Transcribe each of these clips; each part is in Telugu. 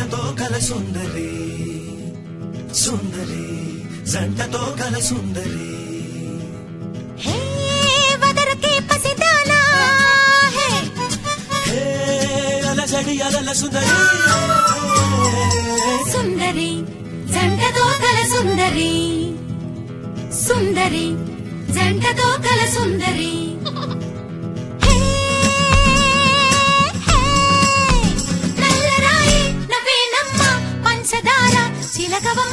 జంటతో కల సుందరి సుందరి జంటతో కల సుందరి హే వదరకే పసిదానా హే హే అలజడి అలల సుందరి సుందరి జంటతో కల సుందరి సుందరి జంటతో కల సుందరి హే హే నల్లరాయి నవేనమ్మ పంచదార చిలకవమ్మ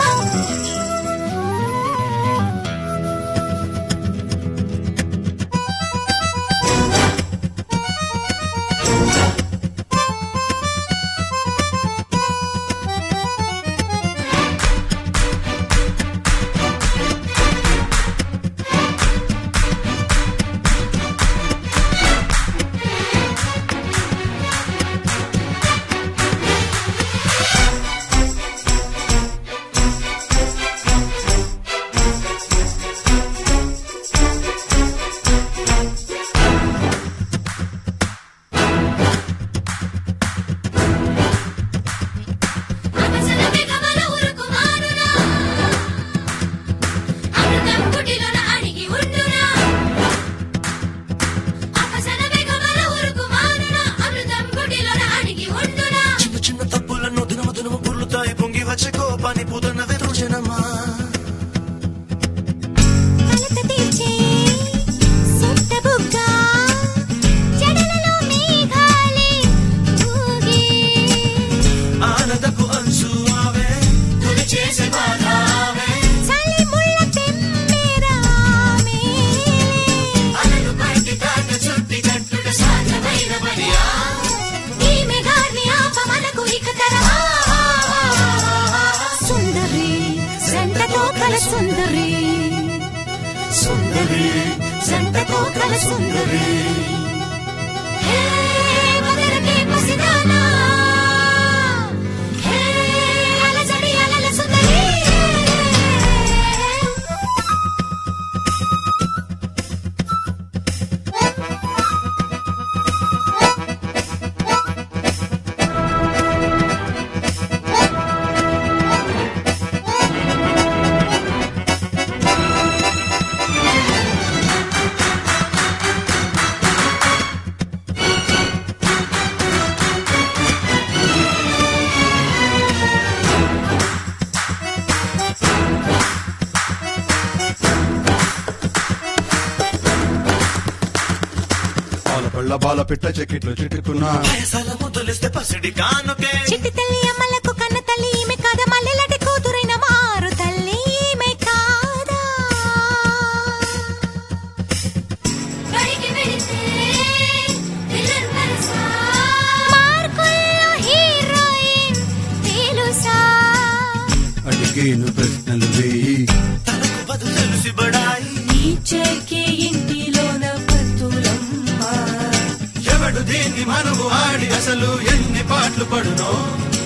కోపాన్ని పూతన్న వెతుజనమా ఆనందపు అంచు ఆవే తుది చేసే బాధావే అలలు పైకి తాట చుట్టి కట్టుట సాధ్యమైన బలియా ఈ మెగాన్ని ఆపమనకు ఇక తరమా సుందరి జంటతో కల సుందరి సుందరి జంటతో కల సుందరి హే వదరకే పసిదానా హే అలజడి అలల సుందరి బాల పిట్ట చెక్కిట్లు చిట్టుకున్నా వయసాల ముద్దులిస్తే పసిడి కానుకే చిట్టి తల్లి అమ్మలకు కన్న తల్లి ఈమె కాదా మల్లెలటి కూతురైన మారు తల్లి ఈమె కాదా బడికి వెళితే విలన్ మనసా మార్కుల్లో హీరోయిన్ తెలుసా అడిగేను ప్రశ్నలు వేయి తనకు బదులు తెలిసి బడాయి టీచర్కే ఇంటిలోన పత్తులమ్మ ఎవడు దీన్ని మనము ఆడి అసలు ఎన్ని పాటలు పడునో